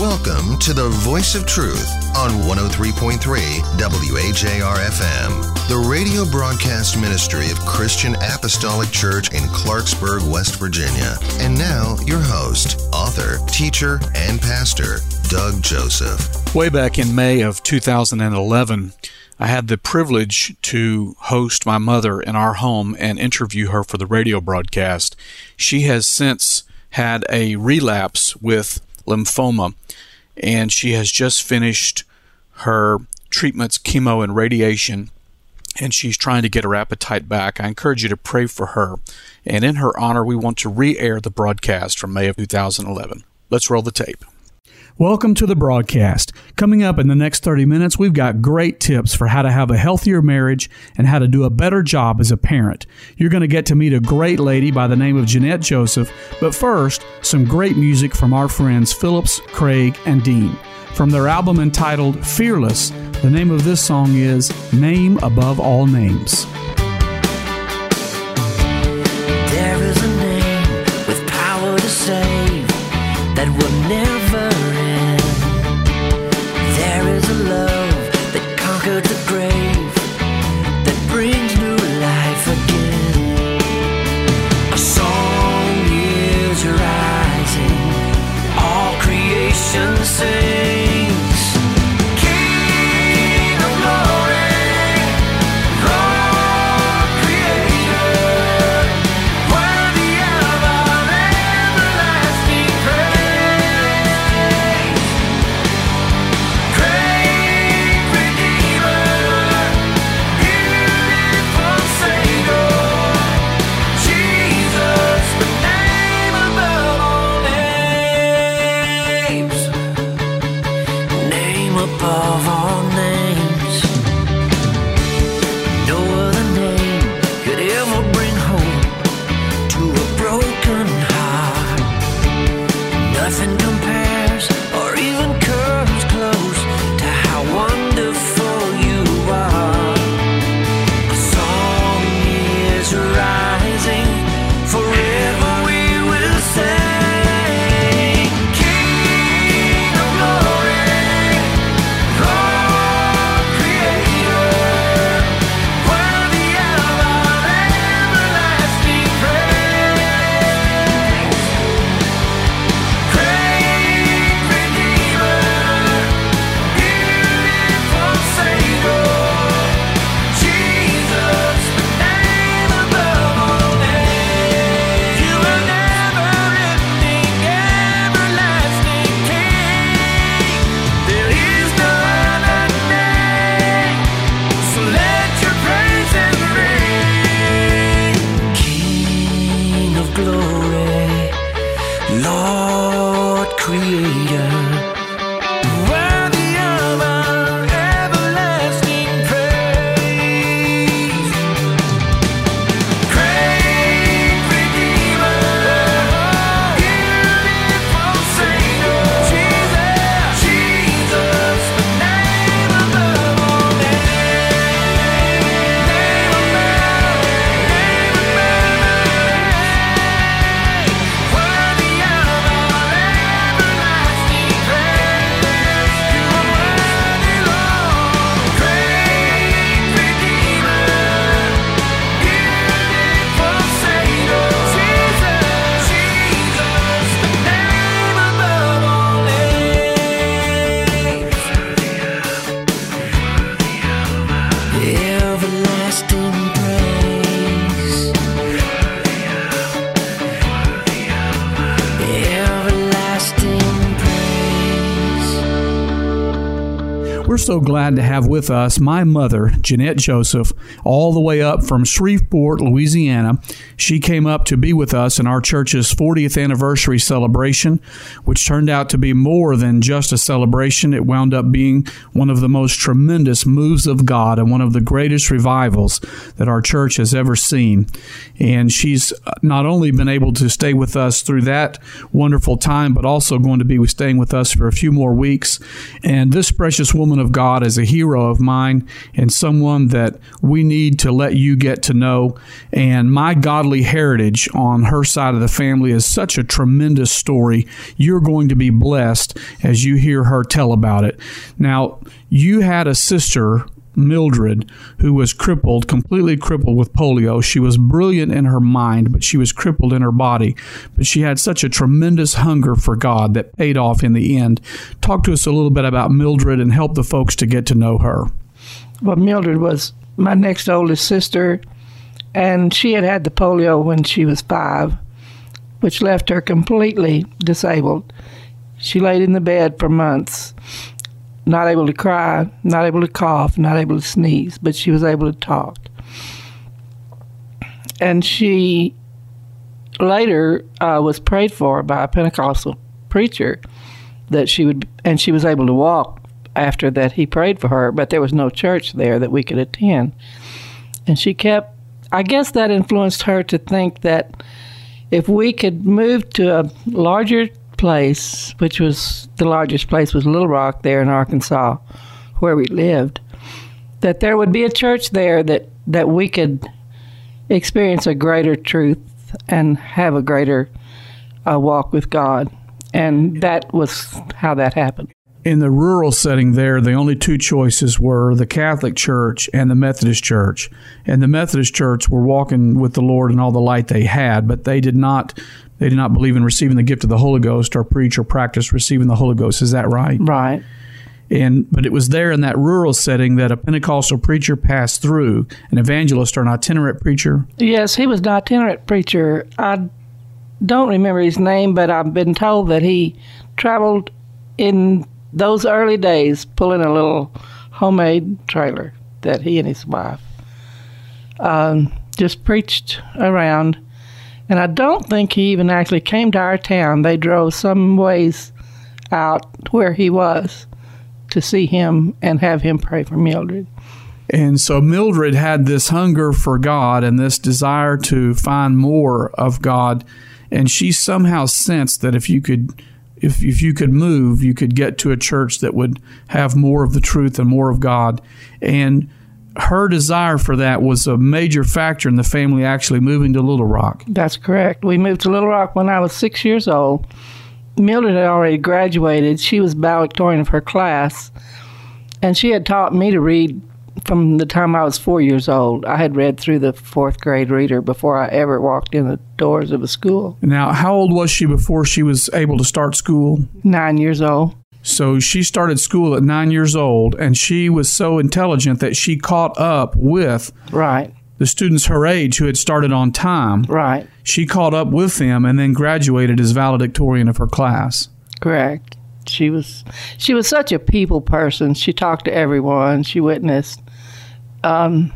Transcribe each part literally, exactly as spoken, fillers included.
Welcome to the Voice of Truth on one oh three point three W A J R F M, the radio broadcast ministry of Christian Apostolic Church in Clarksburg, West Virginia. And now, your host, author, teacher, and pastor, Doug Joseph. Way back in May of two thousand eleven, I had the privilege to host my mother in our home and interview her for the radio broadcast. She has since had a relapse with lymphoma, and she has just finished her treatments, chemo and radiation, and she's trying to get her appetite back. I encourage you to pray for her. And in her honor, we want to re-air the broadcast from May of two thousand eleven. Let's roll the tape. Welcome to the broadcast. Coming up in the next thirty minutes, we've got great tips for how to have a healthier marriage and how to do a better job as a parent. You're going to get to meet a great lady by the name of Jeanette Joseph, but first, some great music from our friends Phillips, Craig, and Dean. From their album entitled Fearless, the name of this song is Name Above All Names. There is a name with power to save that will never end. There is a love that conquered the grave, that brings new life again. A song is rising, all creation sings. King of glory, Lord Creator, worthy of our everlasting praise. Great Redeemer, beautiful Savior, Jesus, the name above all names. Name above all names. No other name could ever bring hope to a broken heart. Nothing compares or even comes close to how wonderful you are. A song is rising, forever we will sing. King of glory, Lord Creator, worthy of our everlasting praise. Great Redeemer, beautiful Savior, Jesus, the name above all names. You are never-ending, everlasting King. There is no other name, so let your praises ring. King of glory, Lord Creator, worthy of our everlasting praise. Great Redeemer, beautiful Savior, Jesus, Jesus, the name above all names. Name above, name above, worthy of our everlasting praise. You are worthy, Lord. Great Redeemer, beautiful Savior, Jesus, Jesus, the name above all names. Everlasting praise. Everlasting praise. We're so glad to have with us my mother, Jeanette Joseph, all the way up from Shreveport, Louisiana. She came up to be with us in our church's fortieth anniversary celebration, which turned out to be more than just a celebration. It wound up being one of the most tremendous moves of God and one of the greatest revivals that our church has ever seen. And she's not only been able to stay with us through that wonderful time, but also going to be staying with us for a few more weeks. And this precious woman of of God as a hero of mine and someone that we need to let you get to know. And my godly heritage on her side of the family is such a tremendous story. You're going to be blessed as you hear her tell about it. Now, you had a sister, Mildred, who was crippled, completely crippled with polio. She was brilliant in her mind, but she was crippled in her body. But she had such a tremendous hunger for God that paid off in the end. Talk to us a little bit about Mildred and help the folks to get to know her. Well, Mildred was my next oldest sister, and she had had the polio when she was five, which left her completely disabled. She laid in the bed for months, not able to cry, not able to cough, not able to sneeze, but she was able to talk. And she later uh, was prayed for by a Pentecostal preacher that she would, and she was able to walk after that he prayed for her, but there was no church there that we could attend. And she kept, I guess that influenced her to think that if we could move to a larger place, which was the largest place was Little Rock there in Arkansas, where we lived, that there would be a church there that, that we could experience a greater truth and have a greater uh, walk with God. And that was how that happened. In the rural setting there, the only two choices were the Catholic Church and the Methodist Church. And the Methodist Church were walking with the Lord in all the light they had, but they did not they did not believe in receiving the gift of the Holy Ghost or preach or practice receiving the Holy Ghost. Is that right? Right. And but it was there in that rural setting that a Pentecostal preacher passed through, an evangelist or an itinerant preacher. Yes, he was an itinerant preacher. I don't remember his name, but I've been told that he traveled in those early days pulling a little homemade trailer that he and his wife um, just preached around. And I don't think he even actually came to our town. They drove some ways out where he was to see him and have him pray for Mildred. And so Mildred had this hunger for God and this desire to find more of God. And she somehow sensed that if you could if if you could move, you could get to a church that would have more of the truth and more of God. And her desire for that was a major factor in the family actually moving to Little Rock. That's correct. We moved to Little Rock when I was six years old. Mildred had already graduated. She was valedictorian of her class, and she had taught me to read from the time I was four years old. I had read through the fourth grade reader before I ever walked in the doors of a school. Now, how old was she before she was able to start school? Nine years old. So she started school at nine years old, and she was so intelligent that she caught up with Right. the students her age who had started on time. Right. She caught up with them and then graduated as valedictorian of her class. Correct. She was she was such a people person. She talked to everyone. She witnessed. Um,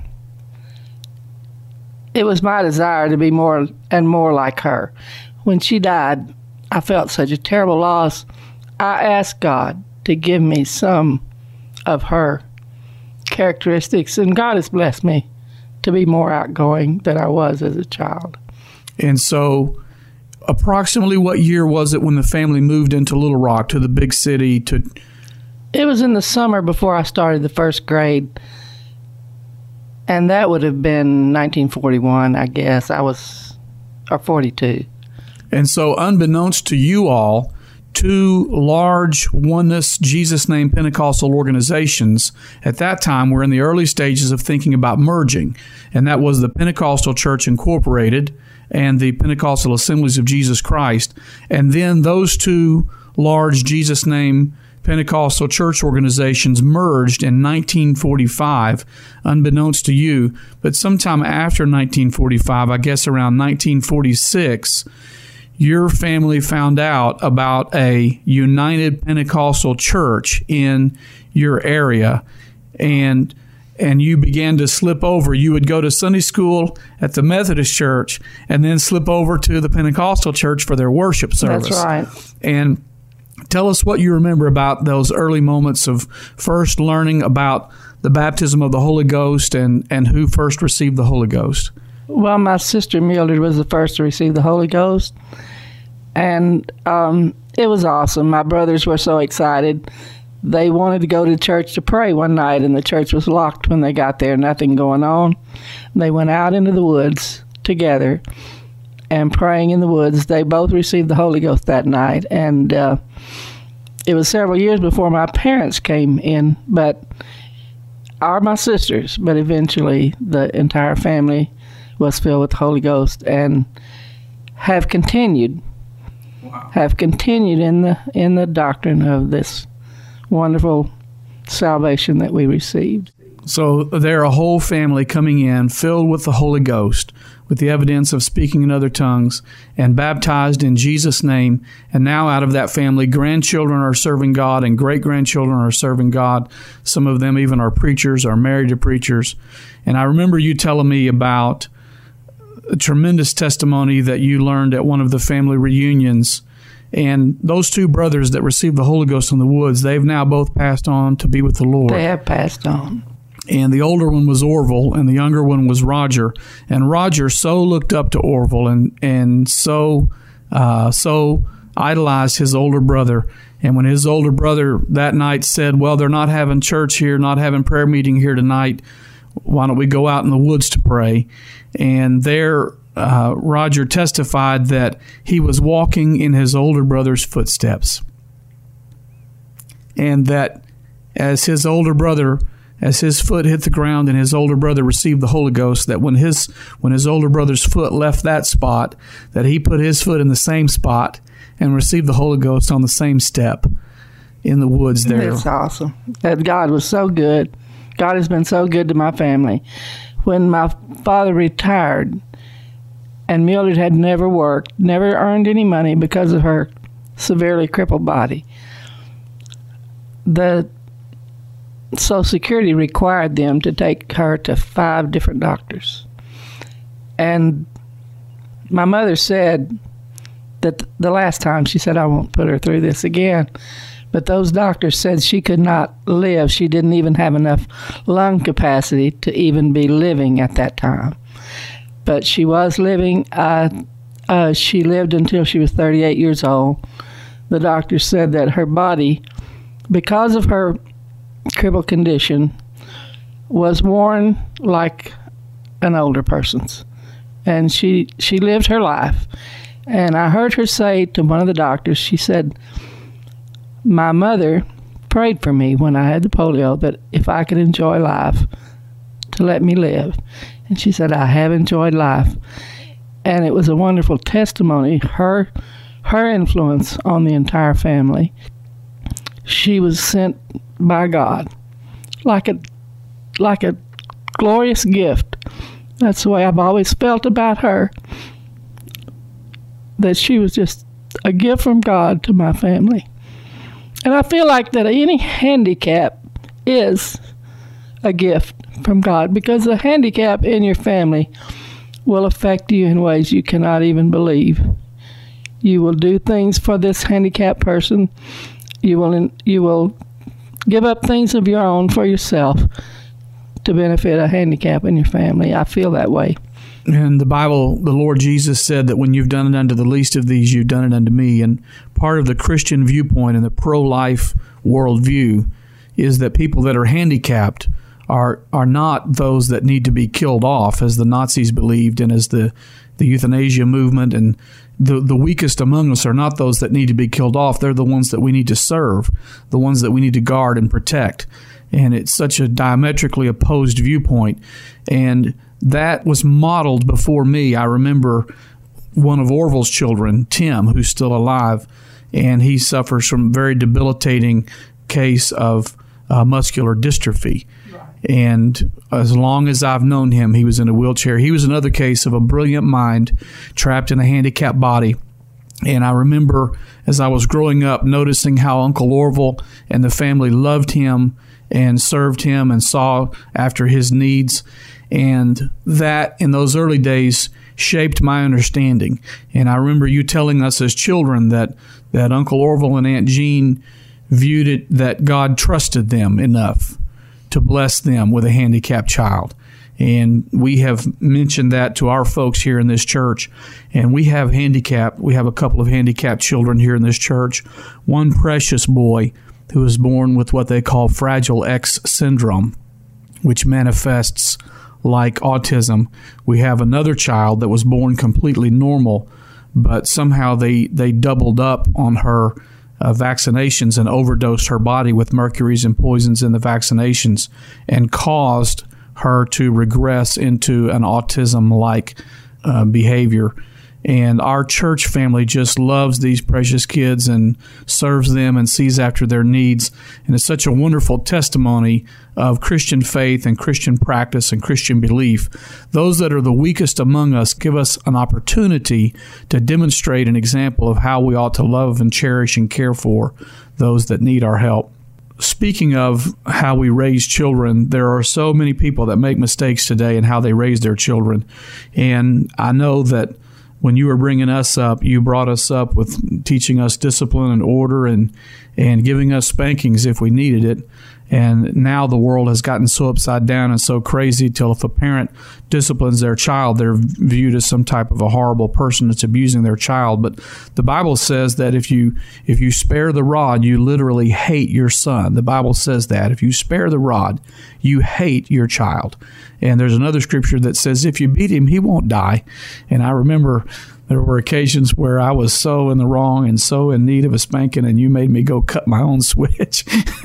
it was my desire to be more and more like her. When she died, I felt such a terrible loss. I asked God to give me some of her characteristics, and God has blessed me to be more outgoing than I was as a child. And so approximately what year was it when the family moved into Little Rock, to the big city? To It was in the summer before I started the first grade, and that would have been nineteen forty-one, I guess. I was, or forty-two. And so unbeknownst to you all, two large oneness Jesus name Pentecostal organizations at that time were in the early stages of thinking about merging, and that was the Pentecostal Church Incorporated and the Pentecostal Assemblies of Jesus Christ. And then those two large Jesus name Pentecostal church organizations merged in nineteen forty-five, unbeknownst to you. But sometime after nineteen forty-five, I guess around nineteen forty-six, your family found out about a United Pentecostal Church in your area, and and you began to slip over. You would go to Sunday school at the Methodist Church and then slip over to the Pentecostal Church for their worship service. That's right. And tell us what you remember about those early moments of first learning about the baptism of the Holy Ghost and, and who first received the Holy Ghost. Well, my sister Mildred was the first to receive the Holy Ghost, and um, it was awesome. My brothers were so excited. they wanted to go to church to pray one night, and the church was locked when they got there, nothing going on. They went out into the woods together and praying in the woods. They both received the Holy Ghost that night, and uh, it was several years before my parents came in, but are my sisters, but eventually the entire family was filled with the Holy Ghost and have continued, wow. have continued in the in the doctrine of this wonderful salvation that we received. So they're a whole family coming in filled with the Holy Ghost, with the evidence of speaking in other tongues, and baptized in Jesus' name. And now out of that family, grandchildren are serving God and great-grandchildren are serving God. Some of them even are preachers, are married to preachers. And I remember you telling me about a tremendous testimony that you learned at one of the family reunions. And those two brothers that received the Holy Ghost in the woods, they've now both passed on to be with the Lord. They have passed on. And the older one was Orville, and the younger one was Roger. And Roger so looked up to Orville and and so uh, so idolized his older brother. And when his older brother that night said, well, they're not having church here, not having prayer meeting here tonight, why don't we go out in the woods to pray? And there uh, Roger testified that he was walking in his older brother's footsteps. And that as his older brother As his foot hit the ground and his older brother received the Holy Ghost, that when his when his older brother's foot left that spot, that he put his foot in the same spot and received the Holy Ghost on the same step in the woods there. That's awesome. That God was so good. God has been so good to my family. When my father retired and Mildred had never worked, never earned any money because of her severely crippled body, the Social Security required them to take her to five different doctors. And my mother said that the last time, she said, I won't put her through this again. But those doctors said she could not live. She didn't even have enough lung capacity to even be living at that time. But she was living. Uh, uh, she lived until she was thirty-eight years old. The doctor said that her body, because of her crippled condition, was worn like an older person's, and she she lived her life. And I heard her say to one of the doctors, she said, my mother prayed for me when I had the polio that if I could enjoy life, to let me live. And she said, I have enjoyed life. And it was a wonderful testimony, her her influence on the entire family. She was sent by God like a like a glorious gift. That's the way I've always felt about her, that she was just a gift from God to my family. And I feel like that any handicap is a gift from God, because the handicap in your family will affect you in ways you cannot even believe. You will do things for this handicapped person. You will you will give up things of your own for yourself to benefit a handicap in your family. I feel that way. And the Bible, the Lord Jesus said that when you've done it unto the least of these, you've done it unto me. And part of the Christian viewpoint and the pro-life worldview is that people that are handicapped are are not those that need to be killed off, as the Nazis believed, and as the, the euthanasia movement, and the, the weakest among us are not those that need to be killed off. They're the ones that we need to serve, the ones that we need to guard and protect. And it's such a diametrically opposed viewpoint. And that was modeled before me. I remember one of Orville's children, Tim, who's still alive, and he suffers from a very debilitating case of uh, muscular dystrophy. And as long as I've known him, he was in a wheelchair. He was another case of a brilliant mind trapped in a handicapped body. And I remember as I was growing up noticing how Uncle Orville and the family loved him and served him and saw after his needs. And that in those early days shaped my understanding. And I remember you telling us as children that, that Uncle Orville and Aunt Jean viewed it that God trusted them enough to bless them with a handicapped child. And we have mentioned that to our folks here in this church. And we have handicapped, we have a couple of handicapped children here in this church. One precious boy who was born with what they call Fragile X syndrome, which manifests like autism. We have another child that was born completely normal, but somehow they, they doubled up on her uh, vaccinations and overdosed her body with mercuries and poisons in the vaccinations and caused her to regress into an autism-like uh, behavior. And our church family just loves these precious kids and serves them and sees after their needs. And it's such a wonderful testimony of Christian faith and Christian practice and Christian belief. Those that are the weakest among us give us an opportunity to demonstrate an example of how we ought to love and cherish and care for those that need our help. Speaking of how we raise children, there are so many people that make mistakes today in how they raise their children. And I know that when you were bringing us up, you brought us up with teaching us discipline and order and and giving us spankings if we needed it. And now the world has gotten so upside down and so crazy till if a parent disciplines their child, they're viewed as some type of a horrible person that's abusing their child. But the Bible says that if you if you spare the rod, you literally hate your son. The Bible says that. If you spare the rod, you hate your child. And there's another scripture that says if you beat him, he won't die. And I remember there were occasions where I was so in the wrong and so in need of a spanking, and you made me go cut my own switch.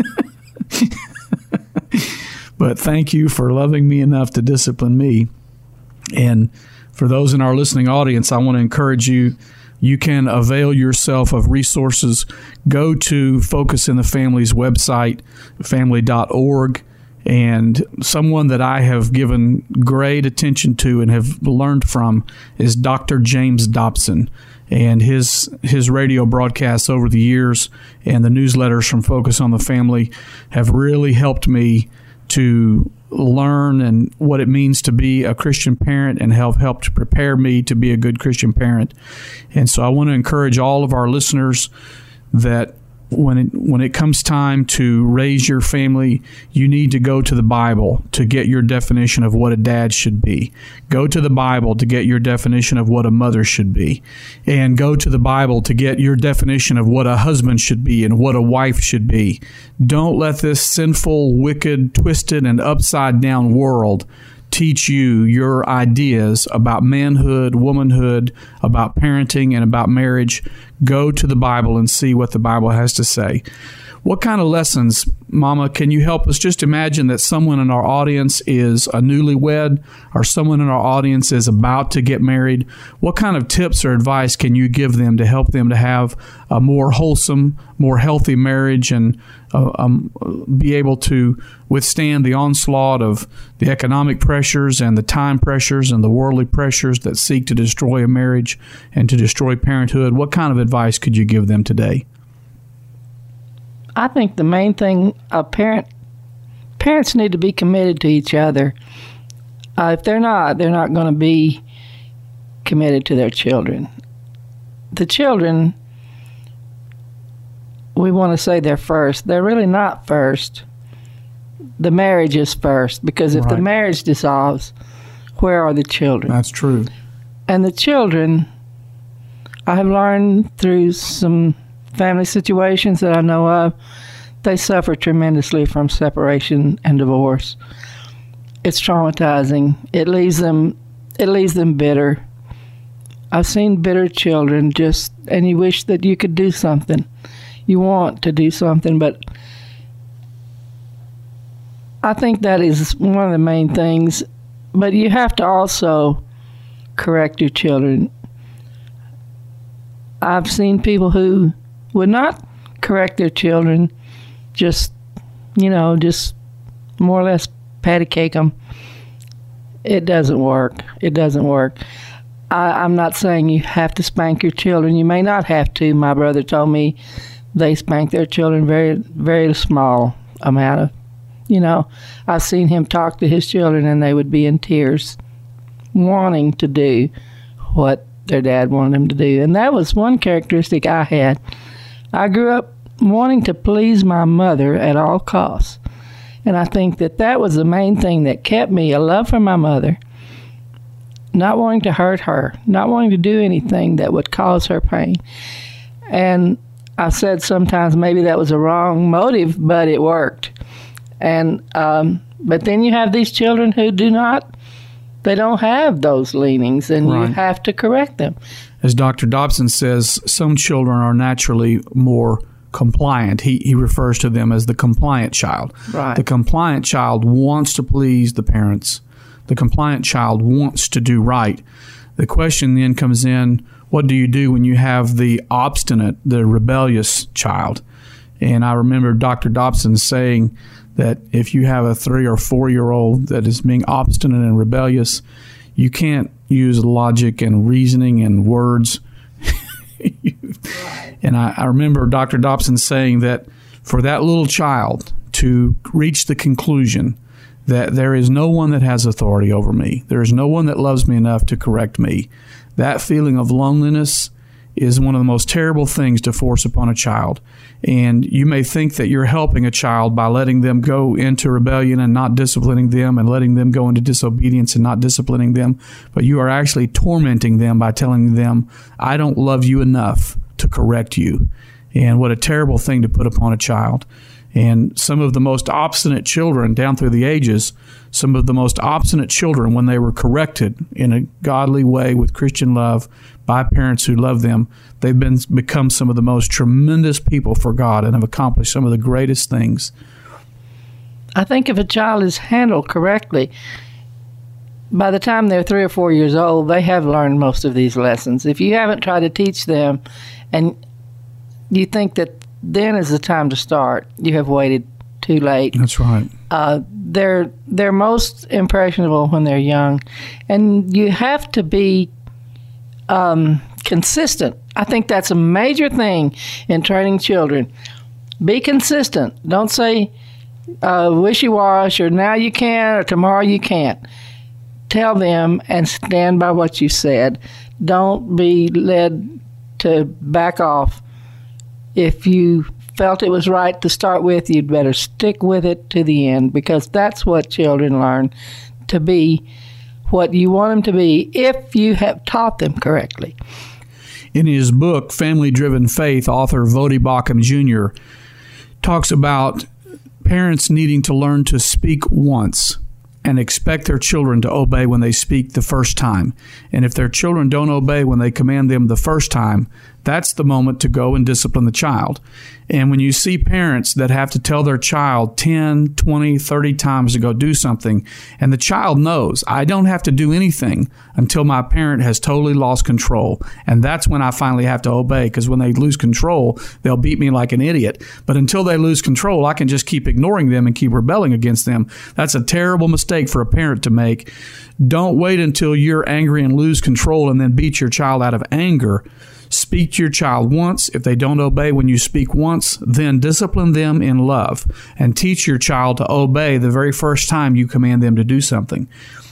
But thank you for loving me enough to discipline me. And for those in our listening audience, I want to encourage you, you can avail yourself of resources. Go to Focus in the Family's website, family dot org. And someone that I have given great attention to and have learned from is Doctor James Dobson. And his his radio broadcasts over the years and the newsletters from Focus on the Family have really helped me to learn and what it means to be a Christian parent and have helped prepare me to be a good Christian parent. And so I want to encourage all of our listeners that when it when it comes time to raise your family, you need to go to the Bible to get your definition of what a dad should be. Go to the Bible to get your definition of what a mother should be. And go to the Bible to get your definition of what a husband should be and what a wife should be. Don't let this sinful, wicked, twisted, and upside-down world teach you your ideas about manhood, womanhood, about parenting, and about marriage. Go to the Bible and see what the Bible has to say. What kind of lessons, Mama, can you help us? Just imagine that someone in our audience is a newlywed or someone in our audience is about to get married. What kind of tips or advice can you give them to help them to have a more wholesome, more healthy marriage and uh, um, be able to withstand the onslaught of the economic pressures and the time pressures and the worldly pressures that seek to destroy a marriage and to destroy parenthood? What kind of advice could you give them today? I think the main thing a parent parents need to be committed to each other. Uh, if they're not, they're not going to be committed to their children. The children, we want to say they're first. They're really not first. The marriage is first, because if Right. the marriage dissolves, where are the children? That's true. And the children, I have learned through some family situations that I know of, they suffer tremendously from separation and divorce. It's traumatizing. It leaves them it leaves them bitter. I've seen bitter children just, and you wish that you could do something. You want to do something, but I think that is one of the main things. But you have to also correct your children. I've seen people who would not correct their children, just, you know, just more or less patty cake them. It doesn't work. It doesn't work. I, I'm not saying you have to spank your children. You may not have to. My brother told me they spank their children very, very small amount of, you know. I've seen him talk to his children and they would be in tears wanting to do what their dad wanted them to do. And that was one characteristic I had. I grew up wanting to please my mother at all costs. And I think that that was the main thing that kept me, a love for my mother, not wanting to hurt her, not wanting to do anything that would cause her pain. And I said sometimes maybe that was a wrong motive, but it worked. And um, but then you have these children who do not, they don't have those leanings, and Right. you have to correct them. As Doctor Dobson says, some children are naturally more compliant. He, he refers to them as the compliant child. Right. The compliant child wants to please the parents. The compliant child wants to do right. The question then comes in, what do you do when you have the obstinate, the rebellious child? And I remember Doctor Dobson saying that if you have a three or four-year-old that is being obstinate and rebellious, you can't use logic and reasoning and words. And I, I remember Doctor Dobson saying that for that little child to reach the conclusion that there is no one that has authority over me, there is no one that loves me enough to correct me, that feeling of loneliness is one of the most terrible things to force upon a child. And you may think that you're helping a child by letting them go into rebellion and not disciplining them, and letting them go into disobedience and not disciplining them, but you are actually tormenting them by telling them, I don't love you enough to correct you. And what a terrible thing to put upon a child. And some of the most obstinate children down through the ages, some of the most obstinate children, when they were corrected in a godly way with Christian love by parents who love them, they've been become some of the most tremendous people for God and have accomplished some of the greatest things. I think if a child is handled correctly, by the time they're three or four years old, they have learned most of these lessons. If you haven't tried to teach them and you think that then is the time to start, you have waited too late. That's right. Uh, they're they're most impressionable when they're young, and you have to be um, consistent. I think that's a major thing in training children. Be consistent. Don't say uh, wishy-washy, or now you can, or tomorrow you can't. Tell them and stand by what you said. Don't be led to back off. If you felt it was right to start with, you'd better stick with it to the end, because that's what children learn to be, what you want them to be, if you have taught them correctly. In his book, Family Driven Faith, author Voddie Baucham Junior talks about parents needing to learn to speak once and expect their children to obey when they speak the first time. And if their children don't obey when they command them the first time, that's the moment to go and discipline the child. And when you see parents that have to tell their child ten, twenty, thirty times to go do something, and the child knows, I don't have to do anything until my parent has totally lost control. And that's when I finally have to obey, because when they lose control, they'll beat me like an idiot. But until they lose control, I can just keep ignoring them and keep rebelling against them. That's a terrible mistake for a parent to make. Don't wait until you're angry and lose control and then beat your child out of anger. Speak to your child once. If they don't obey when you speak once, then discipline them in love and teach your child to obey the very first time you command them to do something.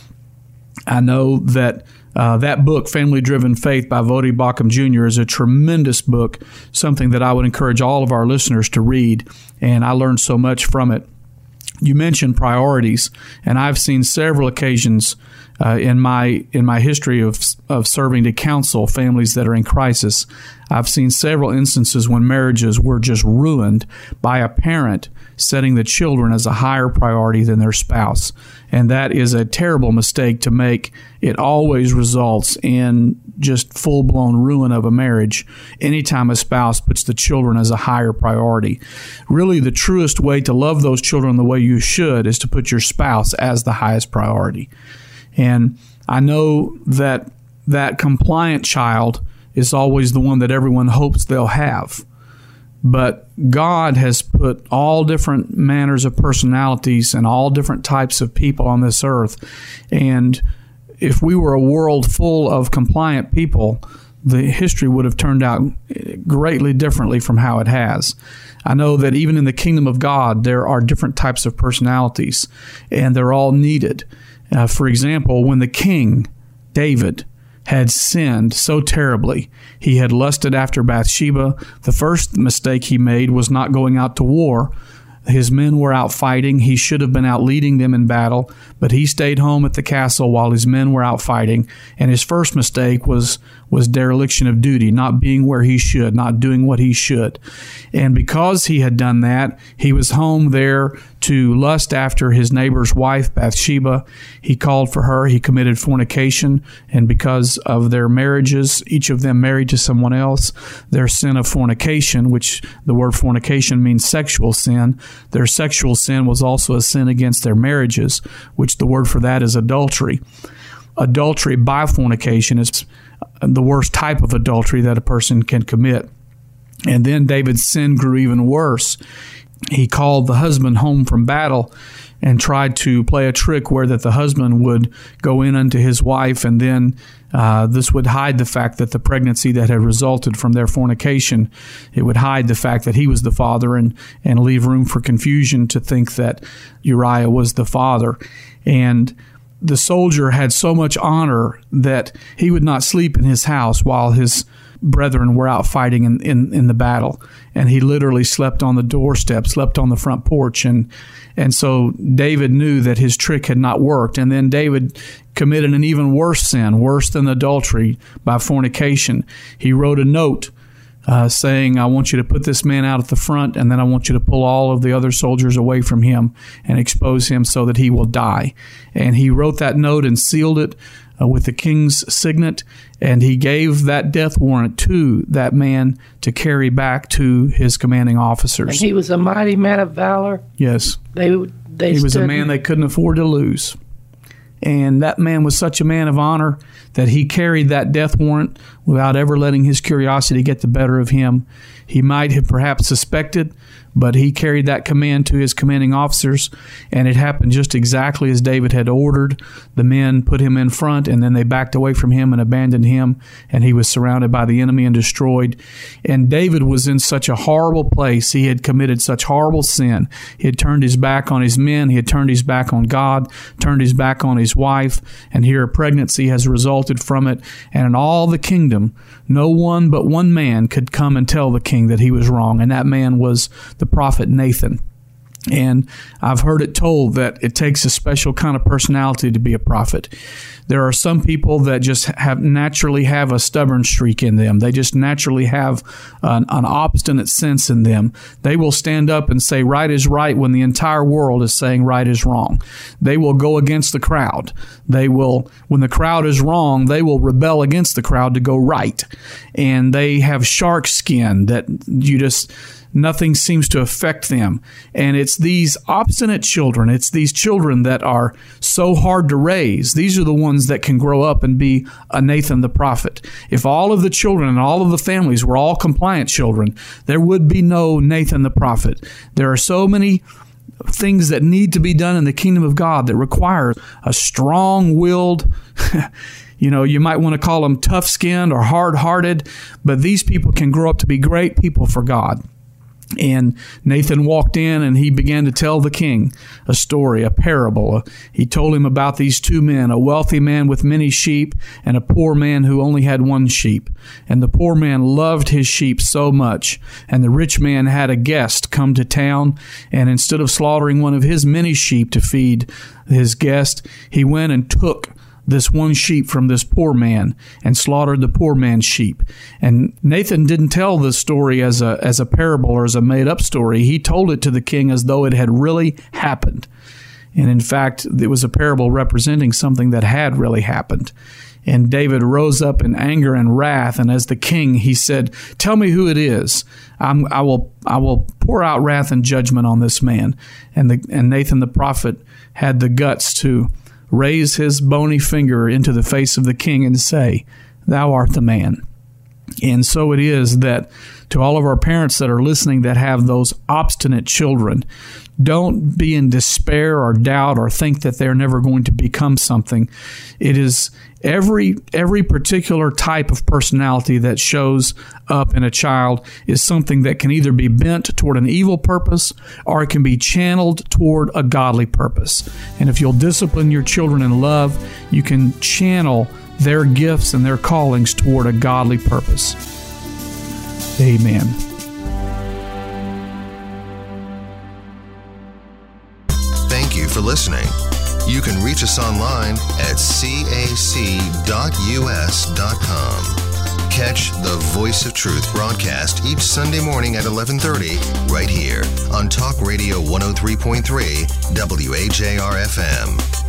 I know that uh, that book, Family Driven Faith by Voddie Baucham Junior, is a tremendous book, something that I would encourage all of our listeners to read, and I learned so much from it. You mentioned priorities, and I've seen several occasions uh, in my in my history of of serving to counsel families that are in crisis. I've seen several instances when marriages were just ruined by a parent setting the children as a higher priority than their spouse, and that is a terrible mistake to make. It always results in just full-blown ruin of a marriage anytime a spouse puts the children as a higher priority. Really, the truest way to love those children the way you should is to put your spouse as the highest priority. And I know that that compliant child is always the one that everyone hopes they'll have. But God has put all different manners of personalities and all different types of people on this earth. And if we were a world full of compliant people, the history would have turned out greatly differently from how it has. I know that even in the kingdom of God, there are different types of personalities, and they're all needed. Uh, for example, when the king, David, had sinned so terribly, he had lusted after Bathsheba. The first mistake he made was not going out to war His men were out fighting. He should have been out leading them in battle, but he stayed home at the castle while his men were out fighting. And his first mistake was was dereliction of duty, not being where he should, not doing what he should. And because he had done that, he was home there to lust after his neighbor's wife, Bathsheba. He called for her. He committed fornication. And because of their marriages, each of them married to someone else, their sin of fornication, which the word fornication means sexual sin, their sexual sin was also a sin against their marriages, which the word for that is adultery. Adultery by fornication is the worst type of adultery that a person can commit. And then David's sin grew even worse. He called the husband home from battle and tried to play a trick where that the husband would go in unto his wife, and then uh, this would hide the fact that the pregnancy that had resulted from their fornication, it would hide the fact that he was the father, and, and leave room for confusion to think that Uriah was the father. And the soldier had so much honor that he would not sleep in his house while his brethren were out fighting in, in, in the battle. And he literally slept on the doorstep, slept on the front porch. And, and so David knew that his trick had not worked. And then David committed an even worse sin, worse than adultery, by fornication. He wrote a note Uh, saying, I want you to put this man out at the front, and then I want you to pull all of the other soldiers away from him and expose him so that he will die. And he wrote that note and sealed it uh, with the king's signet, and he gave that death warrant to that man to carry back to his commanding officers. And he was a mighty man of valor. Yes. They, they he was a stood- man they couldn't afford to lose. And that man was such a man of honor that he carried that death warrant without ever letting his curiosity get the better of him. He might have perhaps suspected, but he carried that command to his commanding officers, and it happened just exactly as David had ordered. The men put him in front, and then they backed away from him and abandoned him, and he was surrounded by the enemy and destroyed. And David was in such a horrible place. He had committed such horrible sin. He had turned his back on his men. He had turned his back on God, turned his back on his wife, and here a pregnancy has resulted from it. And in all the kingdom, no one but one man could come and tell the king that he was wrong, and that man was the prophet Nathan. And I've heard it told that it takes a special kind of personality to be a prophet. There are some people that just have naturally have a stubborn streak in them. They just naturally have an, an obstinate sense in them. They will stand up and say right is right when the entire world is saying right is wrong. They will go against the crowd. They will, when the crowd is wrong, they will rebel against the crowd to go right. And they have shark skin that you just... nothing seems to affect them. And it's these obstinate children, it's these children that are so hard to raise. These are the ones that can grow up and be a Nathan the prophet. If all of the children and all of the families were all compliant children, there would be no Nathan the prophet. There are so many things that need to be done in the kingdom of God that require a strong-willed, you know, you might want to call them tough-skinned or hard-hearted, but these people can grow up to be great people for God. And Nathan walked in and he began to tell the king a story, a parable. He told him about these two men, a wealthy man with many sheep and a poor man who only had one sheep. And the poor man loved his sheep so much. And the rich man had a guest come to town, and instead of slaughtering one of his many sheep to feed his guest, he went and took this one sheep from this poor man and slaughtered the poor man's sheep. And Nathan didn't tell this story as a as a parable or as a made-up story. He told it to the king as though it had really happened. And in fact, it was a parable representing something that had really happened. And David rose up in anger and wrath, and as the king, he said, "Tell me who it is. I'm, I will I will pour out wrath and judgment on this man." And the and Nathan the prophet had the guts to raise his bony finger into the face of the king and say, "Thou art the man." And so it is that to all of our parents that are listening that have those obstinate children, don't be in despair or doubt or think that they're never going to become something. It is every every particular type of personality that shows up in a child is something that can either be bent toward an evil purpose or it can be channeled toward a godly purpose. And if you'll discipline your children in love, you can channel their gifts and their callings toward a godly purpose. Amen. for listening. You can reach us online at c a c dot u s dot com. Catch the Voice of Truth broadcast each Sunday morning at eleven thirty right here on Talk Radio one oh three point three W A J R F M.